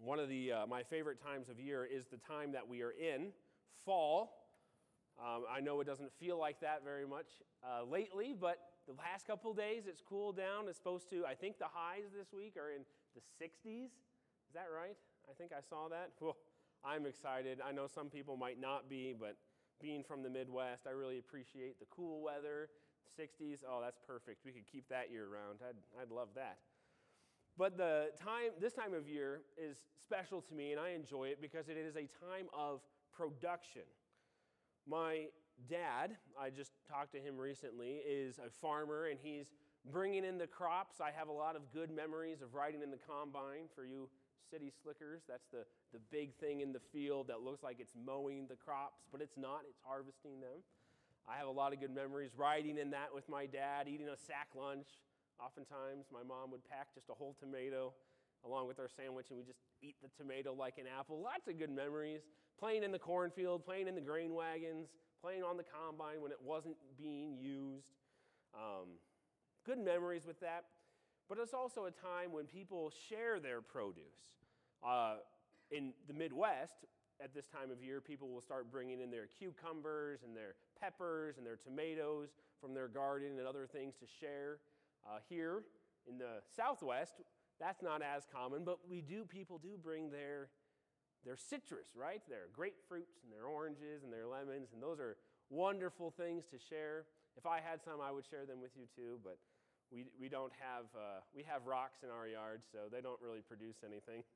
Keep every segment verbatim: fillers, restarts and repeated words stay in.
One of the uh, my favorite times of year is the time that we are in, fall. Um, I know it doesn't feel like that very much uh, lately, but the last couple of days it's cooled down. It's supposed to, I think the highs this week are in the sixties. Is that right? I think I saw that. Well, I'm excited. I know some people might not be, but being from the Midwest, I really appreciate the cool weather. sixties, oh, that's perfect. We could keep that year round. I'd, I'd love that. But the time, this time of year is special to me, and I enjoy it because it is a time of production. My dad, I just talked to him recently, is a farmer, and he's bringing in the crops. I have a lot of good memories of riding in the combine. For you city slickers, that's the, the big thing in the field that looks like it's mowing the crops, but it's not. It's harvesting them. I have a lot of good memories riding in that with my dad, eating a sack lunch. Oftentimes, my mom would pack just a whole tomato along with our sandwich, and we just eat the tomato like an apple. Lots of good memories. Playing in the cornfield, playing in the grain wagons, playing on the combine when it wasn't being used. Um, good memories with that. But it's also a time when people share their produce. Uh, in the Midwest, at this time of year, people will start bringing in their cucumbers and their peppers and their tomatoes from their garden and other things to share. Uh, here in the Southwest, that's not as common, but we do, people do bring their, their citrus, right? Their grapefruits and their oranges and their lemons, and those are wonderful things to share. If I had some, I would share them with you too, but we we don't have, uh, we have rocks in our yard, so they don't really produce anything.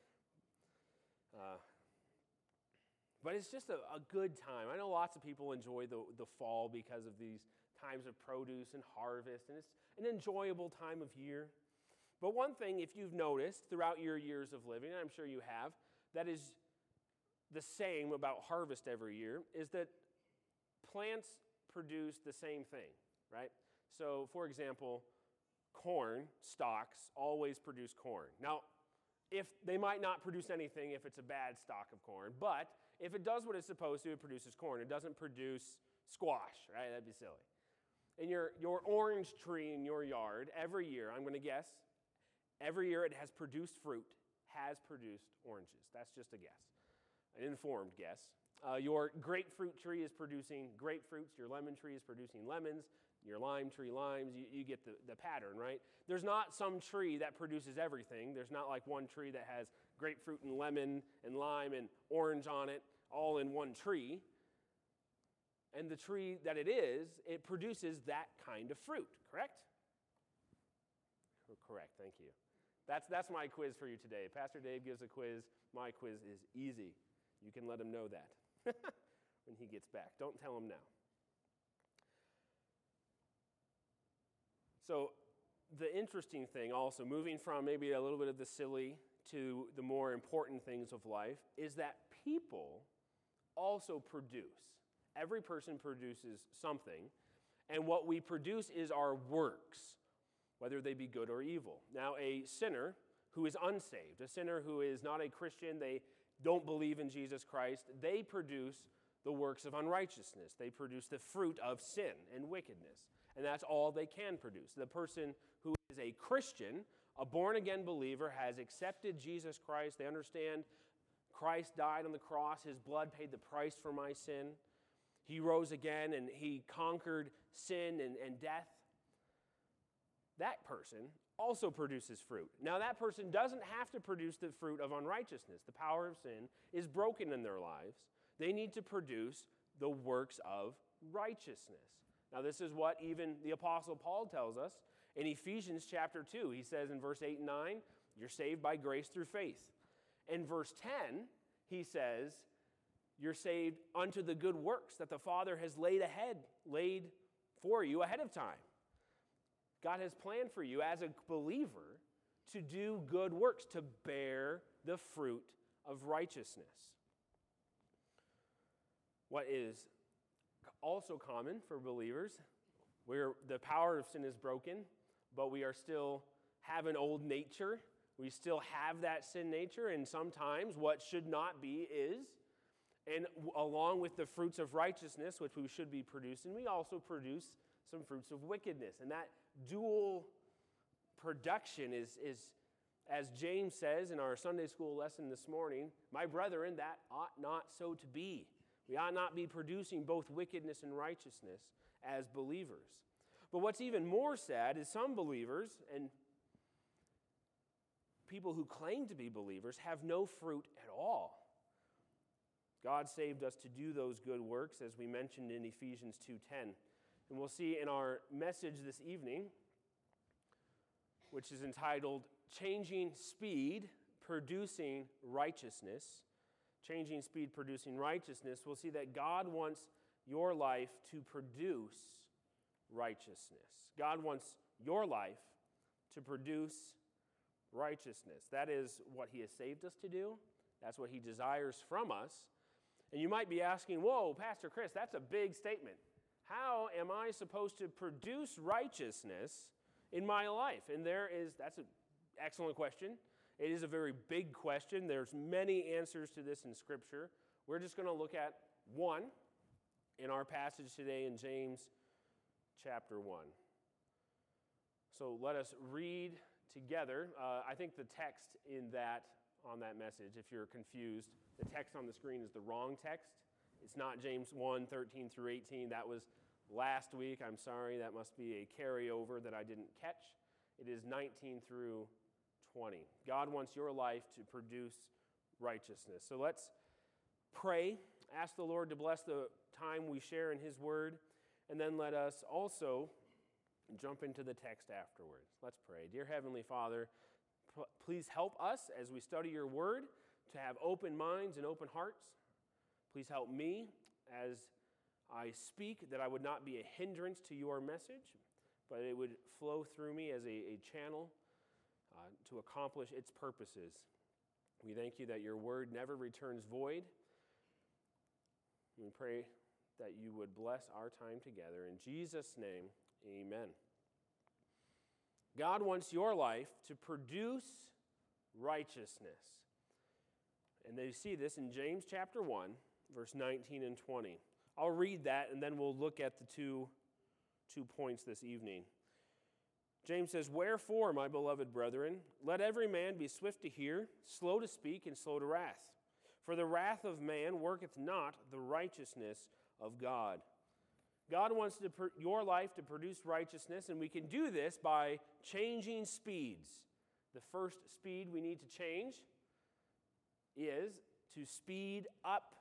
uh, But it's just a, a good time. I know lots of people enjoy the, the fall because of these times of produce and harvest, and it's an enjoyable time of year. But one thing, if you've noticed throughout your years of living, and I'm sure you have, that is the same about harvest every year, is that plants produce the same thing, right? So, for example, corn stalks always produce corn. Now, if they might not produce anything if it's a bad stalk of corn, but if it does what it's supposed to, it produces corn. It doesn't produce squash, right? That'd be silly. In your, your orange tree in your yard, every year, I'm going to guess, every year it has produced fruit, has produced oranges. That's just a guess, an informed guess. Uh, your grapefruit tree is producing grapefruits. Your lemon tree is producing lemons. Your lime tree, limes. You, you get the, the pattern, right? There's not some tree that produces everything. There's not like one tree that has grapefruit and lemon and lime and orange on it all in one tree. And the tree that it is, it produces that kind of fruit, correct? Correct, thank you. That's, that's my quiz for you today. Pastor Dave gives a quiz. My quiz is easy. You can let him know that when he gets back. Don't tell him now. So the interesting thing also, moving from maybe a little bit of the silly to the more important things of life, is that people also produce. Every person produces something, and what we produce is our works, whether they be good or evil. Now, a sinner who is unsaved, a sinner who is not a Christian, they don't believe in Jesus Christ, they produce the works of unrighteousness. They produce the fruit of sin and wickedness. And that's all they can produce. The person who is a Christian, a born-again believer, has accepted Jesus Christ. They understand Christ died on the cross. His blood paid the price for my sin. He rose again and he conquered sin and, and death. That person also produces fruit. Now, that person doesn't have to produce the fruit of unrighteousness. The power of sin is broken in their lives. They need to produce the works of righteousness. Now, this is what even the Apostle Paul tells us in Ephesians chapter two. He says in verse eight and nine, you're saved by grace through faith. In verse ten, he says, you're saved unto the good works that the Father has laid ahead, laid for you ahead of time. God has planned for you as a believer to do good works, to bear the fruit of righteousness. What is also common for believers, where the power of sin is broken, but we are still have an old nature. We still have that sin nature, and sometimes what should not be is. And along with the fruits of righteousness, which we should be producing, we also produce some fruits of wickedness. And that dual production is, is As James says in our Sunday school lesson this morning, my brethren, that ought not so to be. We ought not be producing both wickedness and righteousness as believers. But what's even more sad is some believers and people who claim to be believers have no fruit at all. God saved us to do those good works, as we mentioned in Ephesians two ten. And we'll see in our message this evening, which is entitled, Changing Speed, Producing Righteousness. Changing Speed, Producing Righteousness. We'll see that God wants your life to produce righteousness. God wants your life to produce righteousness. That is what He has saved us to do. That's what He desires from us. And you might be asking, whoa, Pastor Chris, that's a big statement. How am I supposed to produce righteousness in my life? And there is, that's an excellent question. It is a very big question. There's many answers to this in Scripture. We're just going to look at one in our passage today in James chapter one. So let us read together. Uh, I think the text in that, on that message, if you're confused, the text on the screen is the wrong text. It's not James one, thirteen through eighteen. That was last week. I'm sorry. That must be a carryover that I didn't catch. It is nineteen through twenty. God wants your life to produce righteousness. So let's pray. Ask the Lord to bless the time we share in His Word. And then let us also jump into the text afterwards. Let's pray. Dear Heavenly Father, p- please help us as we study your Word to have open minds and open hearts. Please help me as I speak, that I would not be a hindrance to your message, but it would flow through me as a, a channel uh, to accomplish its purposes. We thank you that your word never returns void. We pray that you would bless our time together. In Jesus' name, amen. God wants your life to produce righteousness. And they see this in James chapter one, verse nineteen and twenty. I'll read that, and then we'll look at the two, two points this evening. James says, Wherefore, my beloved brethren, let every man be swift to hear, slow to speak, and slow to wrath. For the wrath of man worketh not the righteousness of God. God wants to pr- your life to produce righteousness, and we can do this by changing speeds. The first speed we need to change is to speed up.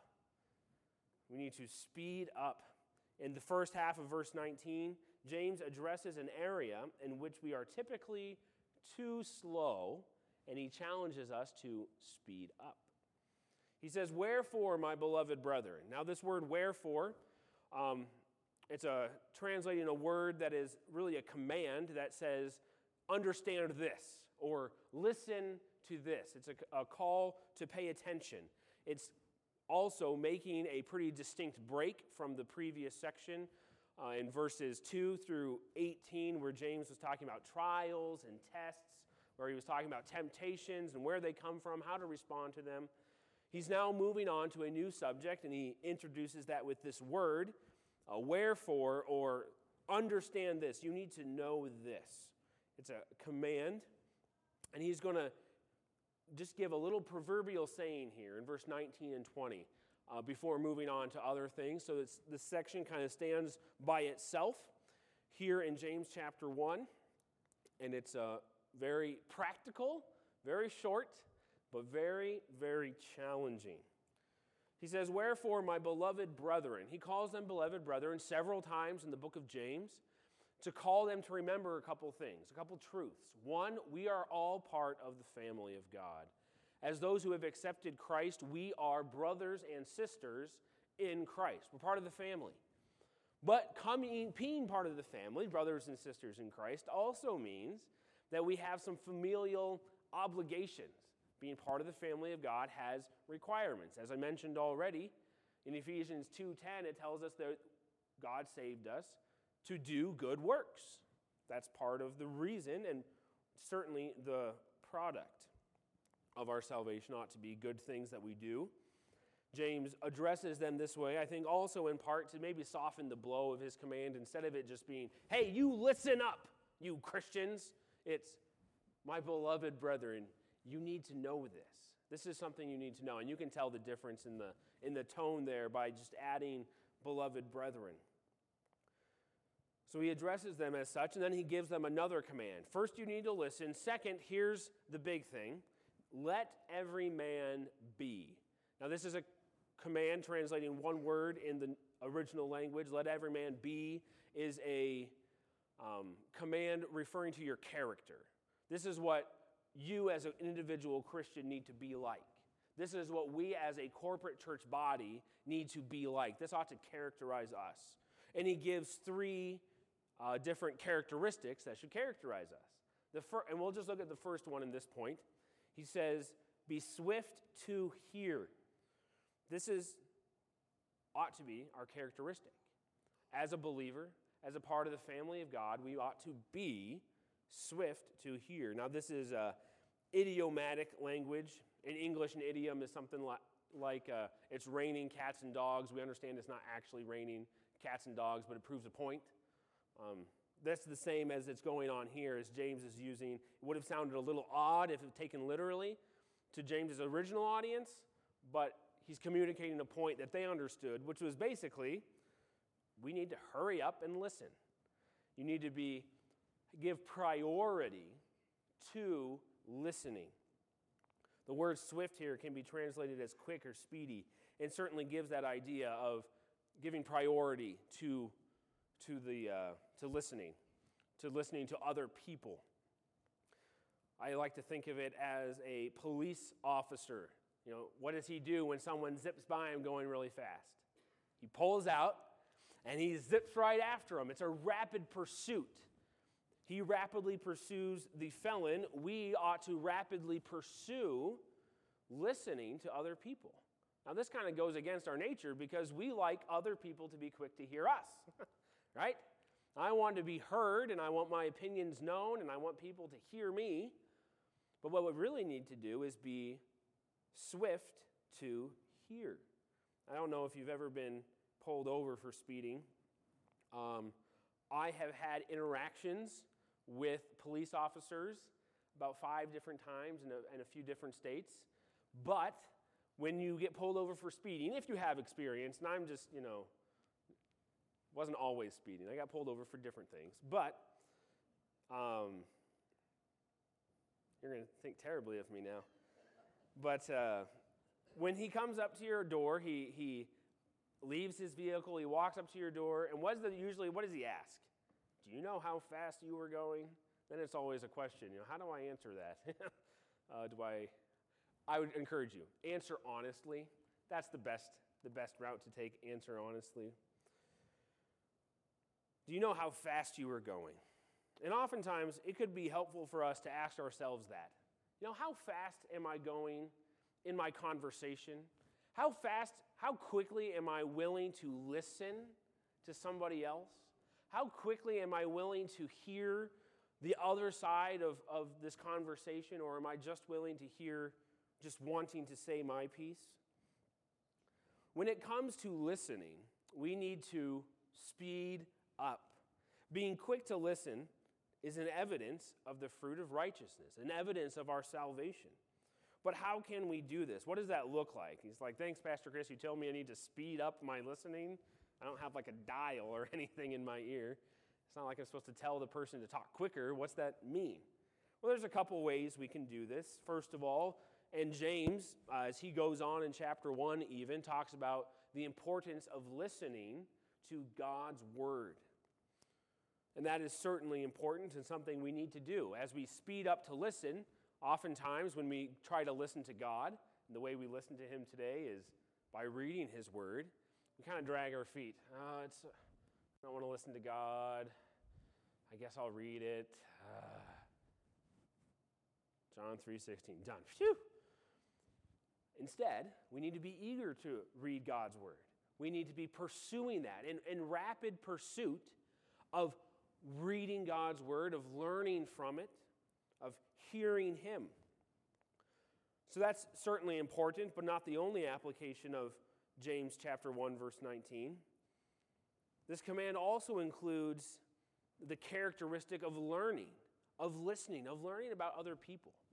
We need to speed up. In the first half of verse nineteen, James addresses an area in which we are typically too slow, and he challenges us to speed up. He says, Wherefore, my beloved brethren. Now this word wherefore, um, it's a translating a word that is really a command that says, understand this, or listen to this. It's a, a call to pay attention. It's also making a pretty distinct break from the previous section uh, in verses two through eighteen, where James was talking about trials and tests, where he was talking about temptations and where they come from, how to respond to them. He's now moving on to a new subject, and he introduces that with this word, uh, wherefore, or understand this. You need to know this. It's a command, and he's going to just give a little proverbial saying here in verse nineteen and twenty uh, before moving on to other things. So this, this section kind of stands by itself here in James chapter one, and it's uh, very practical, very short, but very, very challenging. He says, Wherefore, my beloved brethren. He calls them beloved brethren several times in the book of James to call them to remember a couple things, a couple truths. One, we are all part of the family of God. As those who have accepted Christ, we are brothers and sisters in Christ. We're part of the family. But coming, being part of the family, brothers and sisters in Christ, also means that we have some familial obligations. Being part of the family of God has requirements. As I mentioned already, in Ephesians two ten, it tells us that God saved us to do good works. That's part of the reason, and certainly the product of our salvation ought to be good things that we do. James addresses them this way, I think also in part to maybe soften the blow of his command. Instead of it just being, hey, you listen up, you Christians. It's, my beloved brethren, you need to know this. This is something you need to know, and you can tell the difference in the, in the tone there by just adding beloved brethren. So he addresses them as such, and then he gives them another command. First, you need to listen. Second, here's the big thing. Let every man be. Now, this is a command translating one word in the original language. Let every man be is a um, command referring to your character. This is what you as an individual Christian need to be like. This is what we as a corporate church body need to be like. This ought to characterize us. And he gives three uh, different characteristics that should characterize us. The fir- and we'll just look at the first one in this point. He says, be swift to hear. This is, ought to be our characteristic. As a believer, as a part of the family of God, we ought to be swift to hear. Now, this is uh, idiomatic language. In English, an idiom is something like, like uh, it's raining cats and dogs. We understand it's not actually raining cats and dogs, but it proves a point. Um, that's the same as it's going on here, as James is using. It would have sounded a little odd if it was taken literally to James's original audience, but he's communicating a point that they understood, which was basically, we need to hurry up and listen. You need to be give priority to listening. The word swift here can be translated as quick or speedy, and certainly gives that idea of giving priority to, to, the, uh, to listening, to listening to other people. I like to think of it as a police officer. You know, what does he do when someone zips by him going really fast? He pulls out, and he zips right after him. It's a rapid pursuit. He rapidly pursues the felon. We ought to rapidly pursue listening to other people. Now, this kind of goes against our nature because we like other people to be quick to hear us, right? I want to be heard, and I want my opinions known, and I want people to hear me. But what we really need to do is be swift to hear. I don't know if you've ever been pulled over for speeding. Um, I have had interactions with police officers about five different times in a, in a few different states. But when you get pulled over for speeding, if you have experience, and I'm just, you know, wasn't always speeding. I got pulled over for different things. But um, you're going to think terribly of me now. But uh, when he comes up to your door, he he leaves his vehicle, he walks up to your door, and what is the, usually, what does he ask? Do you know how fast you were going? Then it's always a question, you know, how do I answer that? uh, do I, I would encourage you, answer honestly. That's the best, the best route to take, answer honestly. Do you know how fast you were going? And oftentimes, it could be helpful for us to ask ourselves that. You know, how fast am I going in my conversation? How fast, how quickly am I willing to listen to somebody else? How quickly am I willing to hear the other side of, of this conversation, or am I just willing to hear, just wanting to say my piece? When it comes to listening, we need to speed up. Being quick to listen is an evidence of the fruit of righteousness, an evidence of our salvation. But how can we do this? What does that look like? He's like, thanks, Pastor Chris. You tell me I need to speed up my listening. I don't have like a dial or anything in my ear. It's not like I'm supposed to tell the person to talk quicker. What's that mean? Well, there's a couple ways we can do this. First of all, and James, uh, as he goes on in chapter one even, talks about the importance of listening to God's word. And that is certainly important and something we need to do. As we speed up to listen, oftentimes when we try to listen to God, and the way we listen to him today is by reading his word, we kind of drag our feet. Oh, it's, I don't want to listen to God. I guess I'll read it. Uh, John three sixteen, done. Phew. Instead, we need to be eager to read God's word. We need to be pursuing that in, in rapid pursuit of reading God's word, of learning from it, of hearing him. So that's certainly important, but not the only application of James chapter one, verse nineteen. This command also includes the characteristic of learning, of listening, of learning about other people.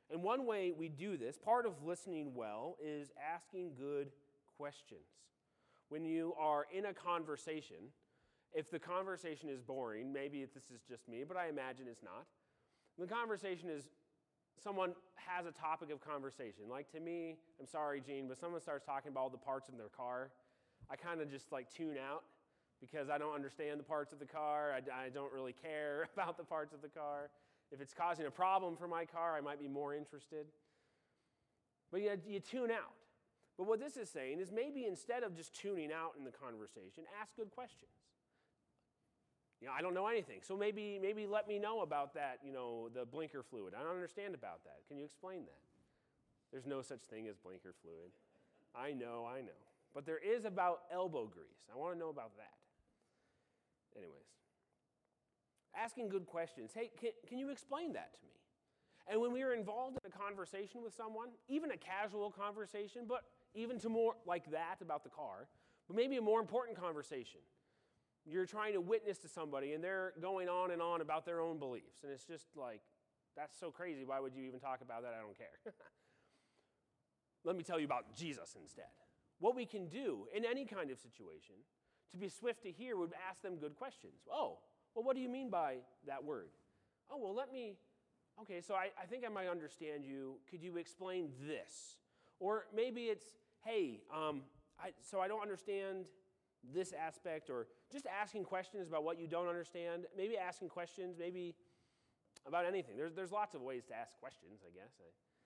And one way we do this, part of listening well, is asking good questions. When you are in a conversation, if the conversation is boring, maybe this is just me, but I imagine it's not. The conversation is, someone has a topic of conversation. Like to me, I'm sorry, Gene, but someone starts talking about all the parts in their car, I kind of just like tune out because I don't understand the parts of the car. I, I don't really care about the parts of the car. If it's causing a problem for my car, I might be more interested. But you, you tune out. But what this is saying is maybe instead of just tuning out in the conversation, ask good questions. You know, I don't know anything, so maybe maybe let me know about that, you know, the blinker fluid. I don't understand about that. Can you explain that? There's no such thing as blinker fluid. I know, I know. But there is about elbow grease. I want to know about that. Anyways, asking good questions. Hey, can, can you explain that to me? And when we are involved in a conversation with someone, even a casual conversation, but even to more like that about the car, but maybe a more important conversation. You're trying to witness to somebody, and they're going on and on about their own beliefs. And it's just like, that's so crazy. Why would you even talk about that? I don't care. Let me tell you about Jesus instead. What we can do in any kind of situation to be swift to hear would ask them good questions. Oh, well, what do you mean by that word? Oh, well, let me, okay, so I, I think I might understand you. Could you explain this? Or maybe it's, hey, um, I, so I don't understand this aspect, or just asking questions about what you don't understand, maybe asking questions, maybe about anything. There's, there's lots of ways to ask questions, I guess. I,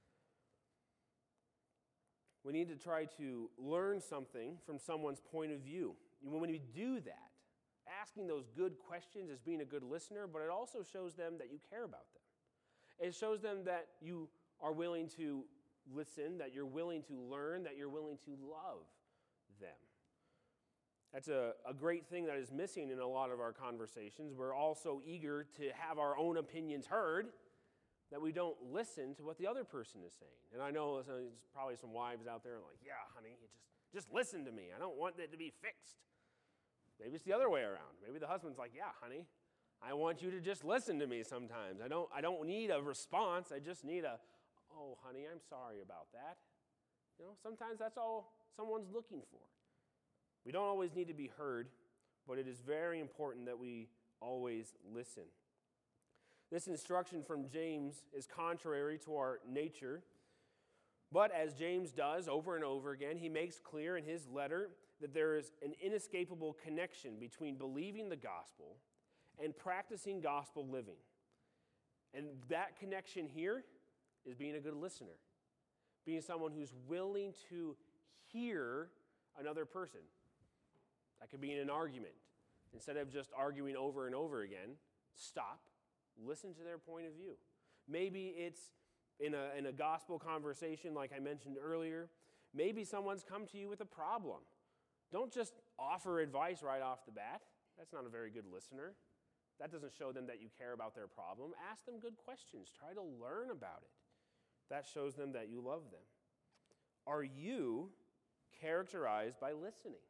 we need to try to learn something from someone's point of view. And when we do that, asking those good questions is being a good listener, but it also shows them that you care about them. It shows them that you are willing to listen, that you're willing to learn, that you're willing to love them. That's a, a great thing that is missing in a lot of our conversations. We're all so eager to have our own opinions heard that we don't listen to what the other person is saying. And I know there's probably some wives out there like, yeah, honey, you just, just listen to me. I don't want it to be fixed. Maybe it's the other way around. Maybe the husband's like, yeah, honey, I want you to just listen to me sometimes. I don't, I don't need a response. I just need a, oh, honey, I'm sorry about that. You know, sometimes that's all someone's looking for. We don't always need to be heard, but it is very important that we always listen. This instruction from James is contrary to our nature, but as James does over and over again, he makes clear in his letter that there is an inescapable connection between believing the gospel and practicing gospel living. And that connection here is being a good listener, being someone who's willing to hear another person. That could be in an argument. Instead of just arguing over and over again, stop, listen to their point of view. Maybe it's in a, in a gospel conversation like I mentioned earlier. Maybe someone's come to you with a problem. Don't just offer advice right off the bat. That's not a very good listener. That doesn't show them that you care about their problem. Ask them good questions. Try to learn about it. That shows them that you love them. Are you characterized by listening?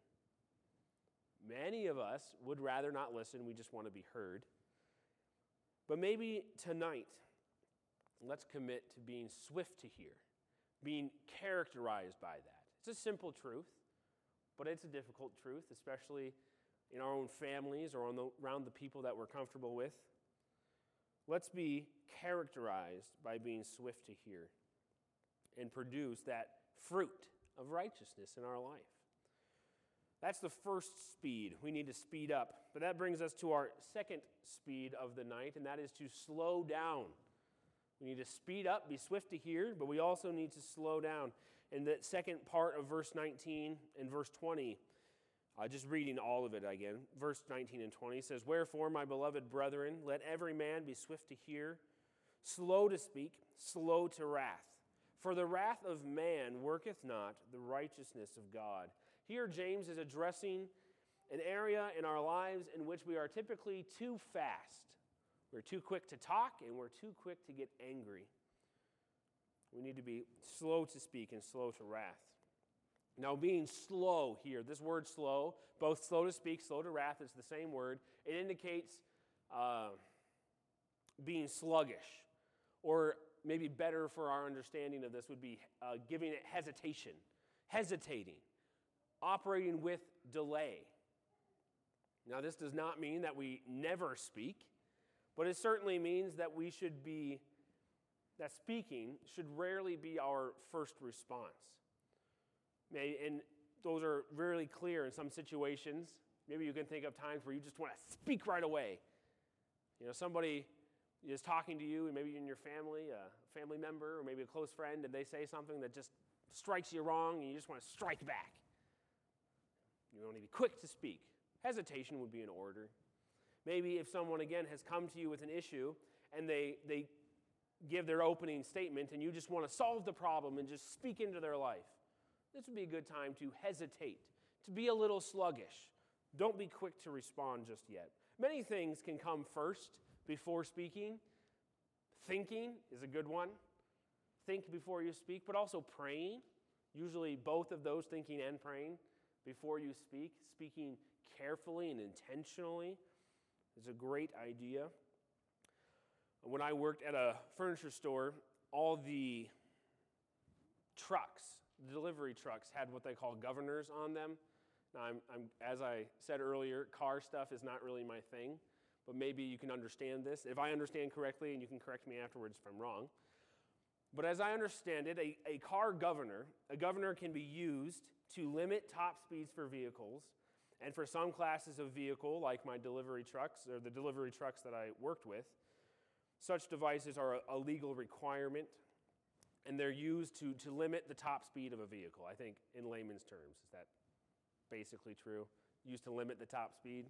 Many of us would rather not listen. We just want to be heard. But maybe tonight, let's commit to being swift to hear, being characterized by that. It's a simple truth, but it's a difficult truth, especially in our own families or on the, around the people that we're comfortable with. Let's be characterized by being swift to hear and produce that fruit of righteousness in our life. That's the first speed. We need to speed up. But that brings us to our second speed of the night, and that is to slow down. We need to speed up, be swift to hear, but we also need to slow down. In the second part of verse nineteen and verse twenty, uh, just reading all of it again, verse nineteen and twenty says, "Wherefore, my beloved brethren, let every man be swift to hear, slow to speak, slow to wrath. For the wrath of man worketh not the righteousness of God." Here, James is addressing an area in our lives in which we are typically too fast. We're too quick to talk, and we're too quick to get angry. We need to be slow to speak and slow to wrath. Now, being slow here, this word slow, both slow to speak, slow to wrath, is the same word. It indicates uh, being sluggish or maybe better for our understanding of this would be uh, giving it hesitation, hesitating, operating with delay. Now, this does not mean that we never speak, but it certainly means that we should be, that speaking should rarely be our first response. And those are really clear in some situations. Maybe you can think of times where you just want to speak right away. You know, somebody is talking to you, and maybe in your family, a family member, or maybe a close friend, and they say something that just strikes you wrong, and you just want to strike back. You want to be quick to speak. Hesitation would be in order. Maybe if someone, again, has come to you with an issue, and they, they give their opening statement, and you just want to solve the problem and just speak into their life, this would be a good time to hesitate, to be a little sluggish. Don't be quick to respond just yet. Many things can come first before speaking. Thinking is a good one. Think before you speak, but also praying. Usually both of those, thinking and praying, before you speak. Speaking carefully and intentionally is a great idea. When I worked at a furniture store, all the trucks, the delivery trucks, had what they call governors on them. Now, I'm, I'm, as I said earlier, car stuff is not really my thing, but maybe you can understand this. If I understand correctly, and you can correct me afterwards if I'm wrong. But as I understand it, a, a car governor, a governor can be used to limit top speeds for vehicles, and for some classes of vehicle, like my delivery trucks, or the delivery trucks that I worked with, such devices are a, a legal requirement, and they're used to, to limit the top speed of a vehicle, I think, in layman's terms. Is that basically true? Used to limit the top speed?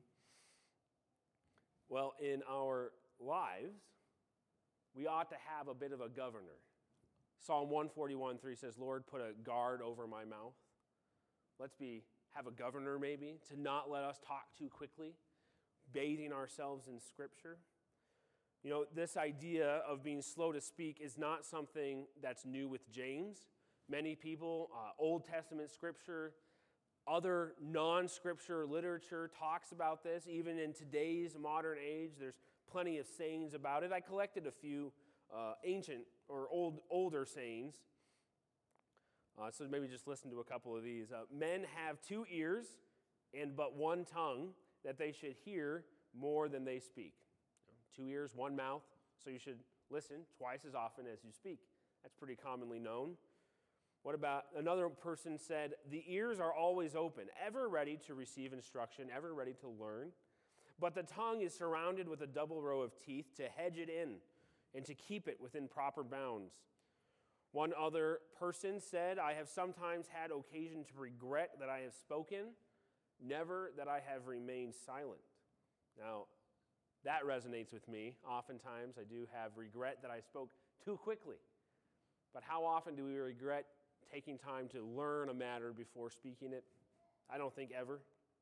Well, in our lives, we ought to have a bit of a governor. Psalm one forty-one three says, Lord, put a guard over my mouth. Let's be have a governor maybe, to not let us talk too quickly, bathing ourselves in Scripture. You know, this idea of being slow to speak is not something that's new with James. Many people, uh, Old Testament Scripture, other non-Scripture literature talks about this. Even in today's modern age, there's plenty of sayings about it. I collected a few uh, ancient or old older sayings. Uh, so maybe just listen to a couple of these. Uh, Men have two ears and but one tongue, that they should hear more than they speak. Two ears, one mouth, so you should listen twice as often as you speak. That's pretty commonly known. What about another person said, the ears are always open, ever ready to receive instruction, ever ready to learn. But the tongue is surrounded with a double row of teeth to hedge it in and to keep it within proper bounds. One other person said, I have sometimes had occasion to regret that I have spoken, never that I have remained silent. Now, that resonates with me. Oftentimes, I do have regret that I spoke too quickly. But how often do we regret taking time to learn a matter before speaking it? I don't think ever.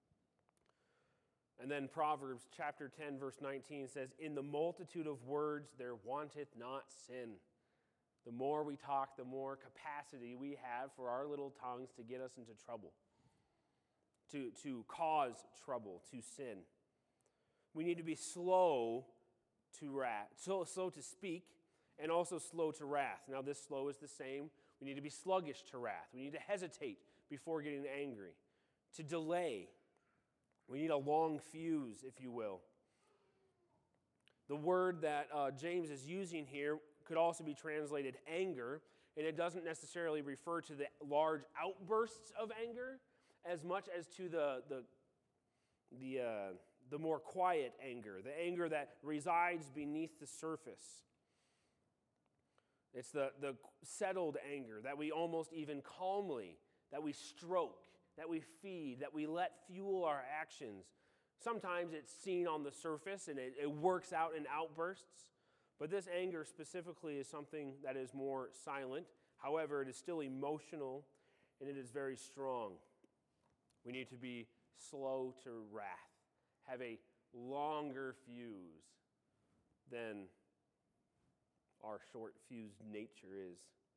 And then Proverbs chapter ten, verse nineteen says, in the multitude of words there wanteth not sin. The more we talk, the more capacity we have for our little tongues to get us into trouble, to, to cause trouble, to sin. We need to be slow to wrath, so slow to speak, and also slow to wrath. Now, this slow is the same. We need to be sluggish to wrath. We need to hesitate before getting angry, to delay. We need a long fuse, if you will. The word that uh, James is using here could also be translated anger, and it doesn't necessarily refer to the large outbursts of anger as much as to the the the uh, the more quiet anger, the anger that resides beneath the surface. It's the, the settled anger that we almost even calmly, that we stroke, that we feed, that we let fuel our actions. Sometimes it's seen on the surface and it, it works out in outbursts. But this anger specifically is something that is more silent. However, it is still emotional and it is very strong. We need to be slow to wrath, have a longer fuse than our short-fused nature is.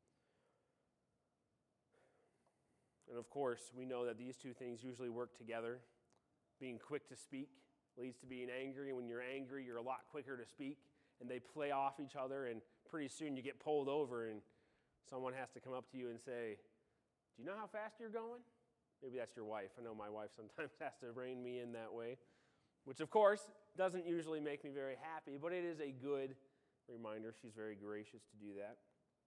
And of course, we know that these two things usually work together. Being quick to speak leads to being angry. When you're angry, you're a lot quicker to speak. And they play off each other and pretty soon you get pulled over and someone has to come up to you and say, do you know how fast you're going? Maybe that's your wife. I know my wife sometimes has to rein me in that way, which of course doesn't usually make me very happy, but it is a good reminder. She's very gracious to do that.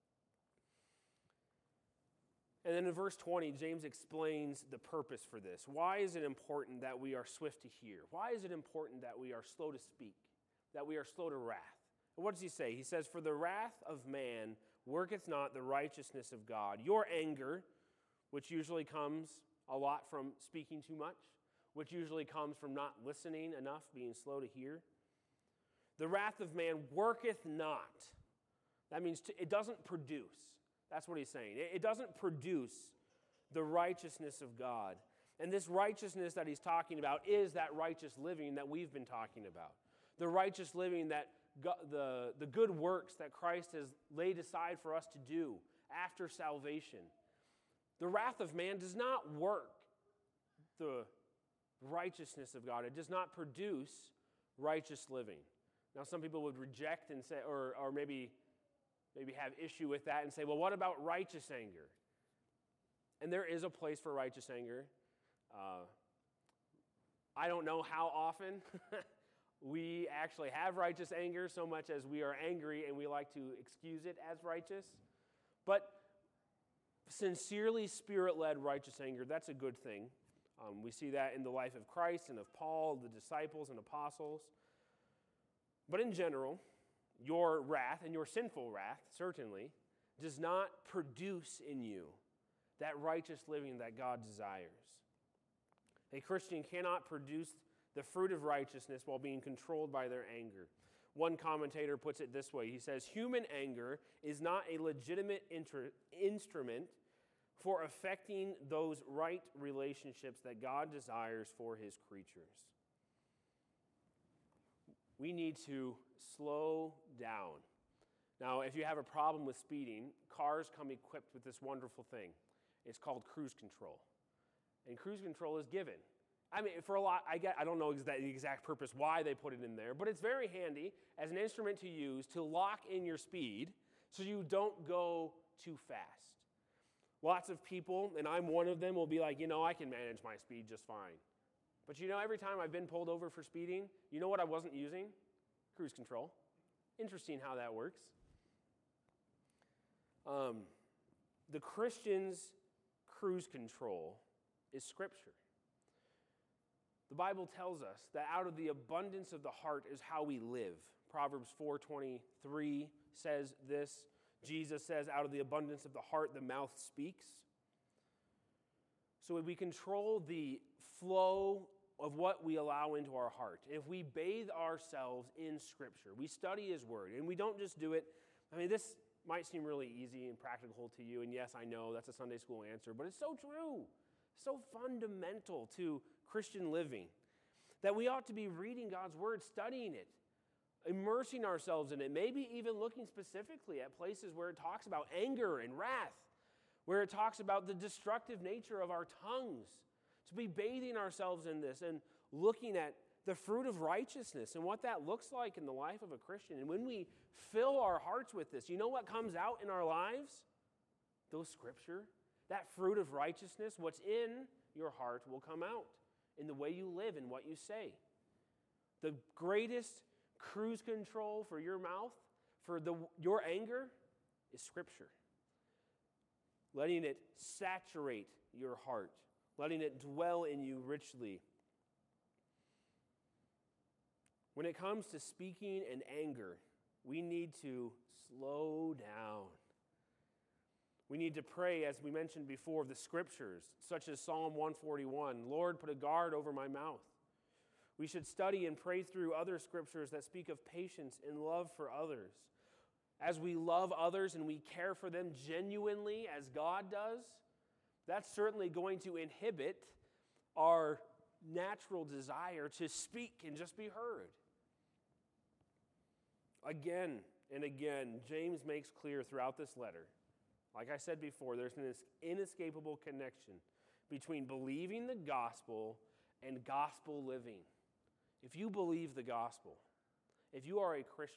And then in verse twenty, James explains the purpose for this. Why is it important that we are swift to hear? Why is it important that we are slow to speak, that we are slow to wrath? And what does he say? He says, for the wrath of man worketh not the righteousness of God. Your anger, which usually comes a lot from speaking too much, which usually comes from not listening enough, being slow to hear. The wrath of man worketh not. That means to, it doesn't produce. That's what he's saying. It, it doesn't produce the righteousness of God. And this righteousness that he's talking about is that righteous living that we've been talking about. The righteous living that go, the, the good works that Christ has laid aside for us to do after salvation. The wrath of man does not work the righteousness of God. It does not produce righteous living. Now, some people would reject and say, or, or maybe, maybe have issue with that and say, well, what about righteous anger? And there is a place for righteous anger. Uh, I don't know how often we actually have righteous anger, so much as we are angry and we like to excuse it as righteous. But sincerely Spirit-led righteous anger, that's a good thing. Um, we see that in the life of Christ and of Paul, the disciples and apostles. But in general, your wrath, and your sinful wrath, certainly, does not produce in you that righteous living that God desires. A Christian cannot produce the fruit of righteousness while being controlled by their anger. One commentator puts it this way. He says, human anger is not a legitimate inter- instrument for affecting those right relationships that God desires for his creatures. We need to slow down. Now, if you have a problem with speeding, cars come equipped with this wonderful thing. It's called cruise control. And cruise control is given. I mean, for a lot, I get, I don't know exact, the exact purpose why they put it in there, but it's very handy as an instrument to use to lock in your speed so you don't go too fast. Lots of people, and I'm one of them, will be like, you know, I can manage my speed just fine. But you know, every time I've been pulled over for speeding, you know what I wasn't using? Cruise control. Interesting how that works. Um, the Christian's cruise control is Scripture. The Bible tells us that out of the abundance of the heart is how we live. Proverbs four twenty-three says this. Jesus says, out of the abundance of the heart, the mouth speaks. So we control the flow of what we allow into our heart. If we bathe ourselves in Scripture, we study His Word, and we don't just do it. I mean, this might seem really easy and practical to you, and yes, I know that's a Sunday school answer, but it's so true, so fundamental to Christian living, that we ought to be reading God's Word, studying it, immersing ourselves in it, maybe even looking specifically at places where it talks about anger and wrath, where it talks about the destructive nature of our tongues, to be bathing ourselves in this and looking at the fruit of righteousness and what that looks like in the life of a Christian. And when we fill our hearts with this, you know what comes out in our lives? Those Scripture, that fruit of righteousness, what's in your heart will come out in the way you live and what you say. The greatest cruise control for your mouth, for the, your anger, is Scripture. Letting it saturate your heart, letting it dwell in you richly. When it comes to speaking and anger, we need to slow down. We need to pray, as we mentioned before, the Scriptures, such as Psalm one forty-one, Lord, put a guard over my mouth. We should study and pray through other Scriptures that speak of patience and love for others. As we love others and we care for them genuinely as God does, that's certainly going to inhibit our natural desire to speak and just be heard. Again and again, James makes clear throughout this letter, like I said before, there's an inescapable connection between believing the gospel and gospel living. If you believe the gospel, if you are a Christian,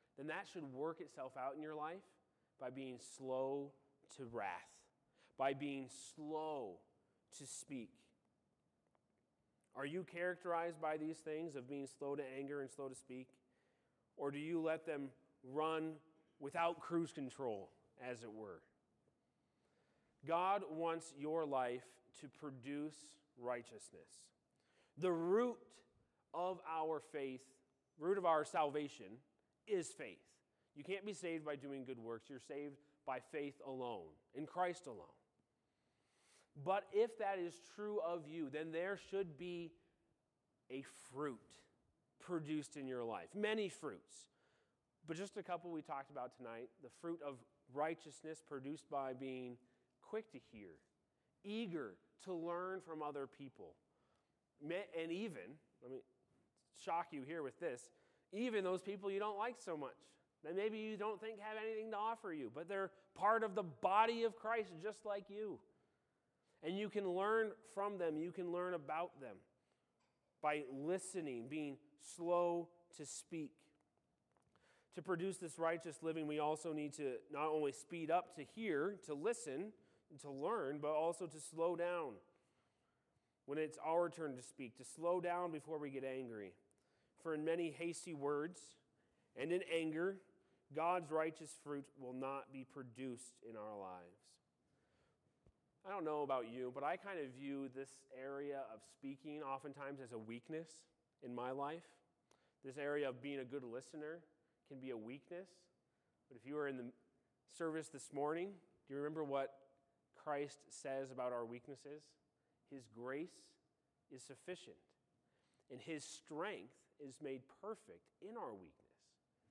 then that should work itself out in your life by being slow to wrath, by being slow to speak. Are you characterized by these things of being slow to anger and slow to speak? Or do you let them run without cruise control, as it were? God wants your life to produce righteousness. The root of our faith, root of our salvation, is faith. You can't be saved by doing good works. You're saved by faith alone, in Christ alone. But if that is true of you, then there should be a fruit produced in your life. Many fruits. But just a couple we talked about tonight. The fruit of righteousness produced by being quick to hear, eager to learn from other people. And even, let me shock you here with this, even those people you don't like so much, that maybe you don't think have anything to offer you, but they're part of the body of Christ just like you. And you can learn from them, you can learn about them by listening, being slow to speak. To produce this righteous living, we also need to not only speed up to hear, to listen, to learn, but also to slow down when it's our turn to speak, to slow down before we get angry. For in many hasty words and in anger, God's righteous fruit will not be produced in our lives. I don't know about you, but I kind of view this area of speaking oftentimes as a weakness in my life. This area of being a good listener can be a weakness. But if you were in the service this morning, do you remember what Christ says about our weaknesses? His grace is sufficient, and His strength is made perfect in our weakness.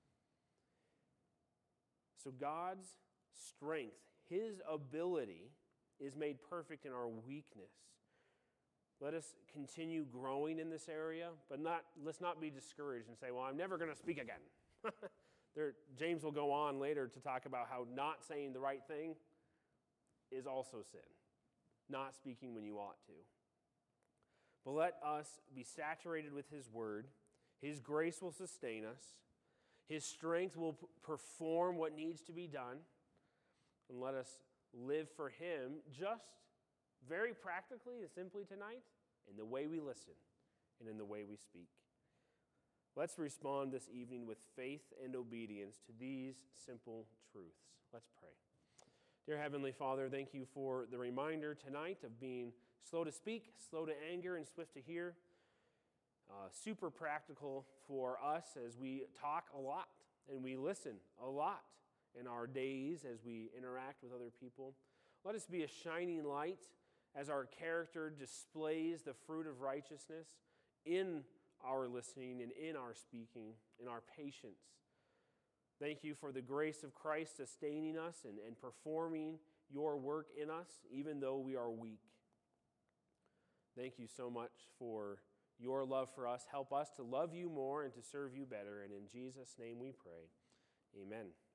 So God's strength, His ability, is made perfect in our weakness. Let us continue growing in this area, but not let's not be discouraged and say, well, I'm never going to speak again. there, James will go on later to talk about how not saying the right thing is also sin. Not speaking when you ought to. But let us be saturated with His word. His grace will sustain us. His strength will p- perform what needs to be done. And let us live for Him just very practically and simply tonight in the way we listen and in the way we speak. Let's respond this evening with faith and obedience to these simple truths. Let's pray. Dear Heavenly Father, thank You for the reminder tonight of being slow to speak, slow to anger, and swift to hear. Uh, super practical for us as we talk a lot and we listen a lot in our days as we interact with other people. Let us be a shining light as our character displays the fruit of righteousness in our listening and in our speaking, in our patience. Thank You for the grace of Christ sustaining us and, and performing Your work in us, even though we are weak. Thank You so much for Your love for us. Help us to love You more and to serve You better. And in Jesus' name we pray. Amen.